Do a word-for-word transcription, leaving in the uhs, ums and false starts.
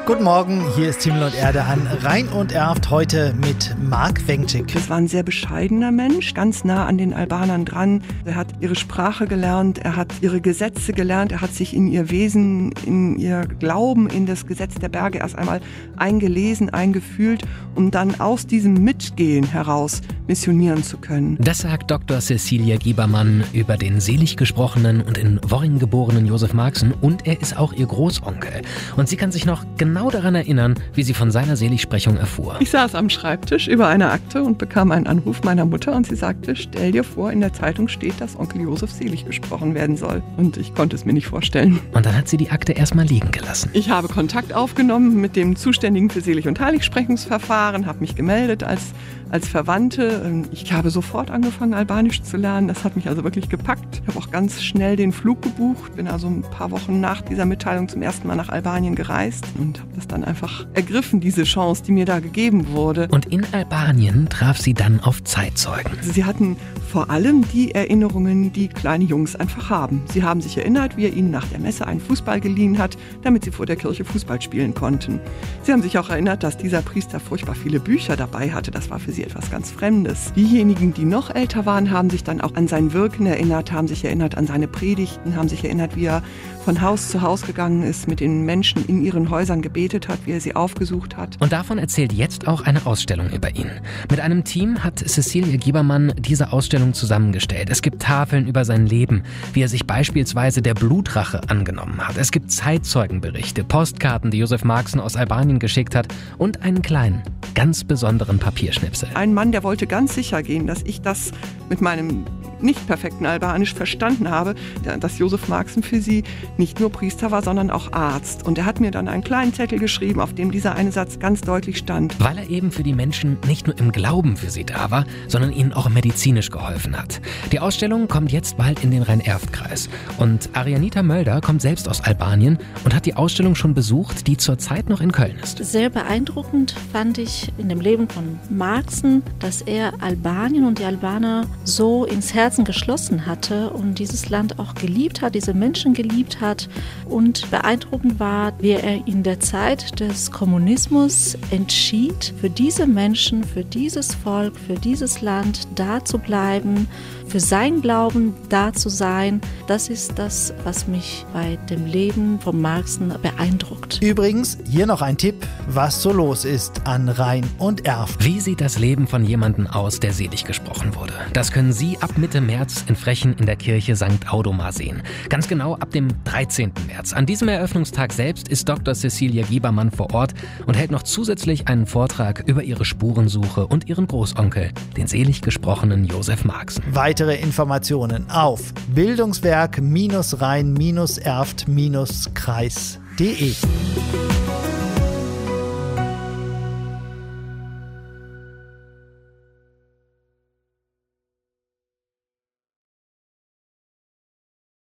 Guten Morgen, hier ist Himmel und Erde an Rhein und Erft, heute mit Marc Wencik. Das war ein sehr bescheidener Mensch, ganz nah an den Albanern dran. Er hat ihre Sprache gelernt, er hat ihre Gesetze gelernt, er hat sich in ihr Wesen, in ihr Glauben, in das Gesetz der Berge erst einmal eingelesen, eingefühlt, um dann aus diesem Mitgehen heraus missionieren zu können. Das sagt Doktor Cecilia Giebermann über den selig gesprochenen und in Worring geborenen Josef Marxen, und er ist auch ihr Großonkel. Und sie kann sich noch genau daran erinnern, wie sie von seiner Seligsprechung erfuhr. Ich saß am Schreibtisch über eine Akte und bekam einen Anruf meiner Mutter und sie sagte, stell dir vor, in der Zeitung steht, dass Onkel Josef selig gesprochen werden soll. Und ich konnte es mir nicht vorstellen. Und dann hat sie die Akte erstmal liegen gelassen. Ich habe Kontakt aufgenommen mit dem Zuständigen für Selig- und Heiligsprechungsverfahren, habe mich gemeldet als, als Verwandte. Ich habe sofort angefangen, Albanisch zu lernen. Das hat mich also wirklich gepackt. Ich habe auch ganz schnell den Flug gebucht, bin also ein paar Wochen nach dieser Mitteilung zum ersten Mal nach Albanien gereist und habe das dann einfach ergriffen, diese Chance, die mir da gegeben wurde. Und in Albanien traf sie dann auf Zeitzeugen. Sie hatten vor allem die Erinnerungen, die kleine Jungs einfach haben. Sie haben sich erinnert, wie er ihnen nach der Messe einen Fußball geliehen hat, damit sie vor der Kirche Fußball spielen konnten. Sie haben sich auch erinnert, dass dieser Priester furchtbar viele Bücher dabei hatte. Das war für sie etwas ganz Fremdes. Diejenigen, die noch älter waren, haben sich dann auch an sein Wirken erinnert, haben sich erinnert an seine Predigten, haben sich erinnert, wie er von Haus zu Haus gegangen ist, mit den Menschen in ihren Häusern gebetet hat, wie er sie aufgesucht hat. Und davon erzählt jetzt auch eine Ausstellung über ihn. Mit einem Team hat Cecilia Giebermann diese Ausstellung zusammengestellt. Es gibt Tafeln über sein Leben, wie er sich beispielsweise der Blutrache angenommen hat. Es gibt Zeitzeugenberichte, Postkarten, die Josef Marxen aus Albanien geschickt hat, und einen kleinen, ganz besonderen Papierschnipsel. Ein Mann, der wollte ganz sicher gehen, dass ich das mit meinem nicht perfekten Albanisch verstanden habe, dass Josef Marxen für sie nicht nur Priester war, sondern auch Arzt. Und er hat mir dann einen kleinen Zettel geschrieben, auf dem dieser eine Satz ganz deutlich stand. Weil er eben für die Menschen nicht nur im Glauben für sie da war, sondern ihnen auch medizinisch geholfen hat. Die Ausstellung kommt jetzt bald in den Rhein-Erft-Kreis. Und Arianita Mölder kommt selbst aus Albanien und hat die Ausstellung schon besucht, die zurzeit noch in Köln ist. Sehr beeindruckend fand ich in dem Leben von Marxen, dass er Albanien und die Albaner so ins Herzen geschlossen hatte und dieses Land auch geliebt hat, diese Menschen geliebt hat. Und beeindruckend war, wie er in der Zeit des Kommunismus entschied, für diese Menschen, für dieses Volk, für dieses Land da zu bleiben, für sein Glauben da zu sein. Das ist das, was mich bei dem Leben von Marxen beeindruckt. Übrigens, hier noch ein Tipp, was so los ist an Rhein und Erft. Wie sieht das Leben von jemandem aus, der selig gesprochen wurde? Das können Sie ab Mitte März in Frechen in der Kirche Sankt Audomar sehen. Ganz genau ab dem dreizehnten März. An diesem Eröffnungstag selbst ist Doktor Cecilia Giebermann vor Ort und hält noch zusätzlich einen Vortrag über ihre Spurensuche und ihren Großonkel, den selig gesprochenen Josef Marxen. Weitere Informationen auf bildungswerk Rhein Erft Kreis punkt de.